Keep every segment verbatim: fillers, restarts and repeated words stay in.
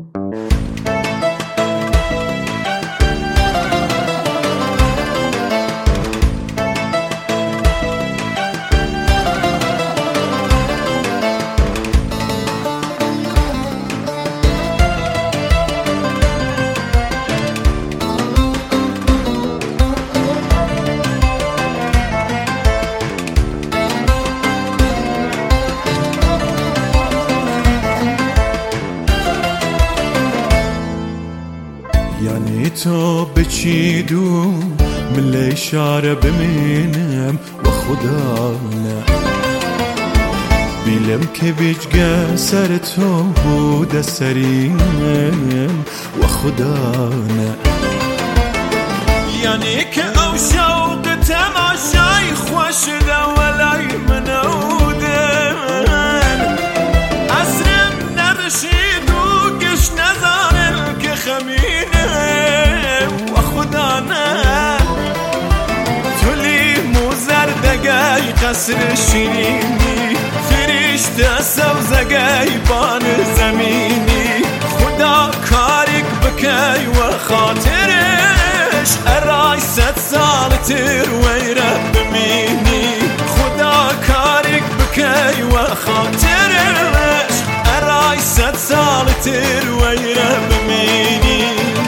یعنی تو بچیدون من اشاره بمینم و خدا نه بیلم که بیجگه سر تو بود سریم و خدا نه یعنی که او شوق تماشای خوش ده ولای منودن عصرم نبشید و گش نزارم که خمینه و خدا نه تولی موزردگای قصر شیرینی فرشته سوزگای بان زمینی خدا کاریک بکی و خاطرش ارای ست سال تر ویره بمینی خدا کاریک بکی و خاطرش ارای ست سال تر ویره بمینی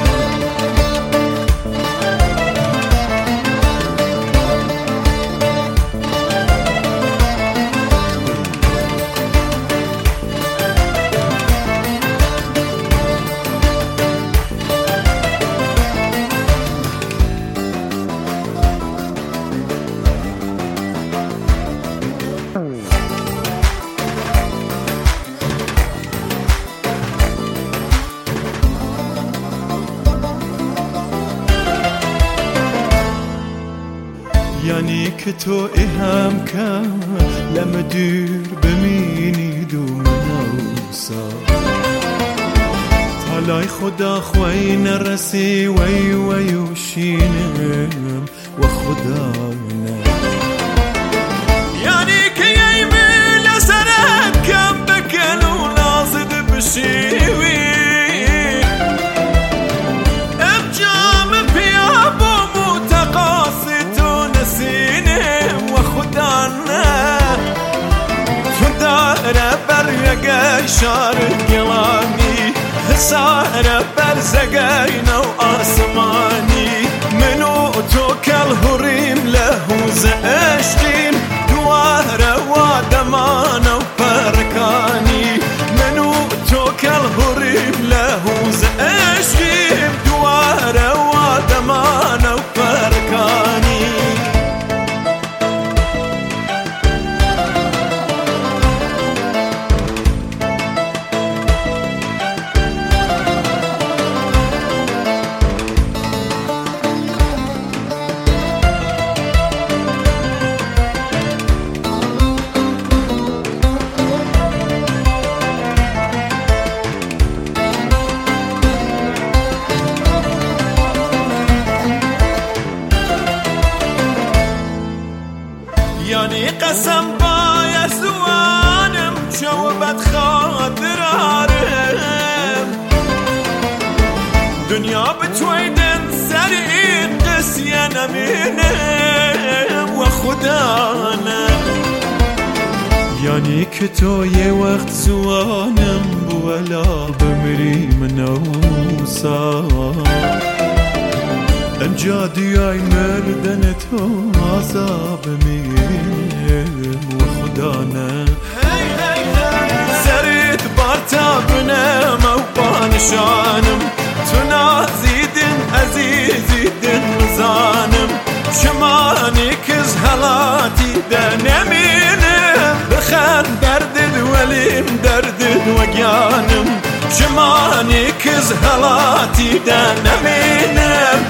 یعنی که تو هم کم لم دور بمینید و منوسا تالای خدا خوی نرسی وی وی و شینم و خدا نه یعنی که یه میل سرت کم بکن و لازد بشیوی امجام پیابو متقاصد و خدا نه تو داره بر یگه شار گلانی ساره بر زگه نو آسمانی منو تو کل هریم لحوز عشقیم دواره و دمان و پرکانی منو تو کل هریم لحوز عشقیم دواره و دمان و پرکانی یعنی قسم باید زوانم شوبت خاطرارم دنیا بتویدن سر این قسیه نمینم و خدا نه یعنی که تو یه وقت زوانم بولا بمری منوسا انجا دیای مردن تو عذاب میم و خدا نه سرت بارتا بنم و بانشانم تو نازیدن عزیزیدن مزانم شمانی کز حالاتی ده نمینم بخن دردد ولیم دردد وگیانم شمانی کز حالاتی ده نمینم